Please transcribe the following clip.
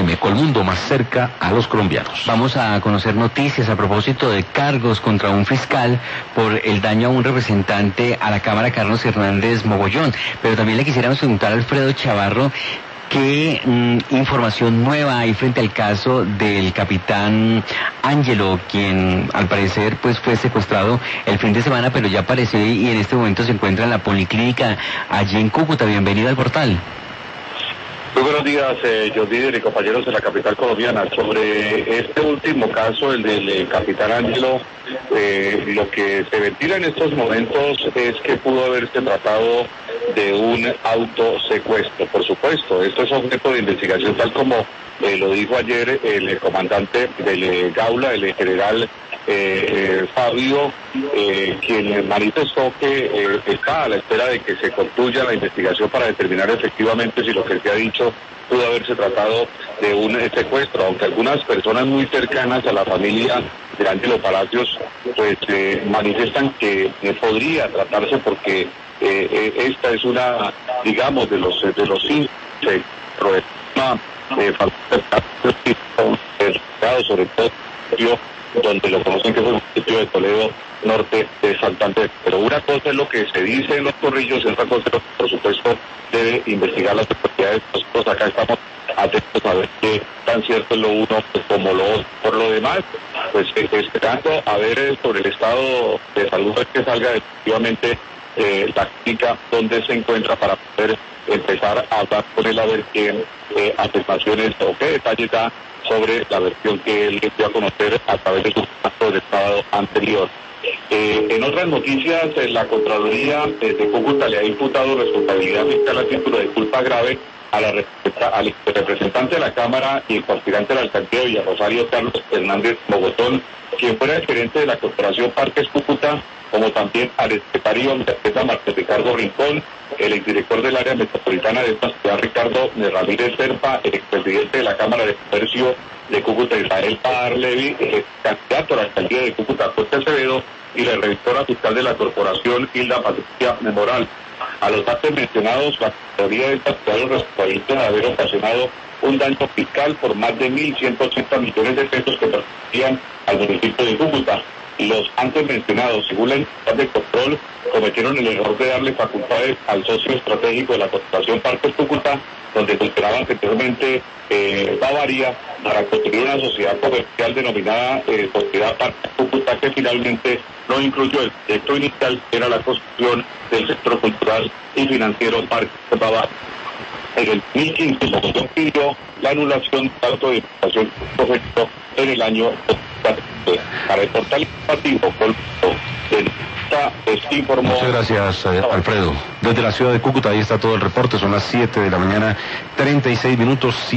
FM, Colmundo más cerca a los colombianos. Vamos a conocer noticias a propósito de cargos contra un fiscal por el daño a un representante a la Cámara, Carlos Hernández Mogollón. Pero también le quisiéramos preguntar a Alfredo Chavarro qué información nueva hay frente al caso del capitán Ángelo, quien al parecer pues fue secuestrado el fin de semana, pero ya apareció y en este momento se encuentra en la policlínica allí en Cúcuta. Bienvenido al portal. Muy buenos días, John Díder y compañeros de la capital colombiana. Sobre este último caso, el del capitán Ángelo, lo que se ventila en estos momentos es que pudo haberse tratado de un autosecuestro. Por supuesto, esto es objeto de investigación, tal como lo dijo ayer el comandante del Gaula, el general Fabio, quien manifestó que está a la espera de que se concluya la investigación para determinar efectivamente si lo que se ha dicho pudo haberse tratado de un secuestro, aunque algunas personas muy cercanas a la familia de Ángelo Palacios pues manifiestan que podría tratarse porque esta es una, digamos, de los sobre todo donde lo conocen que es el municipio de Toledo, norte de Santander. Pero una cosa es lo que se dice en los corrillos y otra cosa es lo que, por supuesto, debe investigar las autoridades. Nosotros acá estamos atentos a ver qué tan cierto es lo uno como lo otro. Por lo demás, pues esperando a ver sobre el estado de salud que salga definitivamente la clínica donde se encuentra para poder empezar a hablar con él a ver qué afirmaciones o qué detalles da sobre la versión que él dio a conocer a través de su caso del estado anterior. En otras noticias, la Contraloría de Cúcuta le ha imputado responsabilidad fiscal a título de culpa grave al representante de la Cámara y el aspirante de la alcaldía de Villarrosario, Carlos Hernández Mogollón, quien fuera el gerente de la Corporación Parques Cúcuta, como también al secretario de la empresa Martín Ricardo Rincón, el exdirector del área metropolitana de esta ciudad, Ricardo Ramírez Serpa, el expresidente de la Cámara de Comercio de Cúcuta, Israel Padar Levi, el candidato a la alcaldía de Cúcuta, Jorge Acevedo, y la revisora fiscal de la corporación, Hilda Patricia Memoral. A los datos mencionados, la Contraloría de esta ciudad los responsabiliza de haber ocasionado un daño fiscal por más de 1.180 millones de pesos que pertenecían al municipio de Cúcuta. Los antes mencionados, según la entidad de control, cometieron el error de darle facultades al socio estratégico de la Corporación Parques Cúcuta, donde se esperaban anteriormente Bavaria, para construir una sociedad comercial denominada Sociedad Parques Cúcuta, que finalmente no incluyó el proyecto inicial, que era la construcción del sector cultural y financiero Parques Bavaria. En el 2015, Mogollón pidió la anulación del acto de imputación correcto en el año 2014. Para el portal informativo, informó. Muchas gracias, Alfredo. Desde la ciudad de Cúcuta, ahí está todo el reporte. Son las 7 de la mañana, 36 minutos.